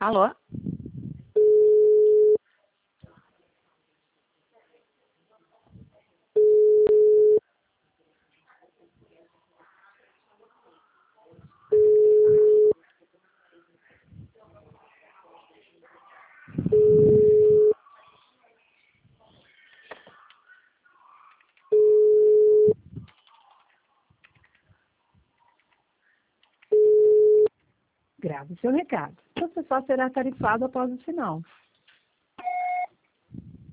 Alô? Grave seu recado. Você só será tarifado após o sinal.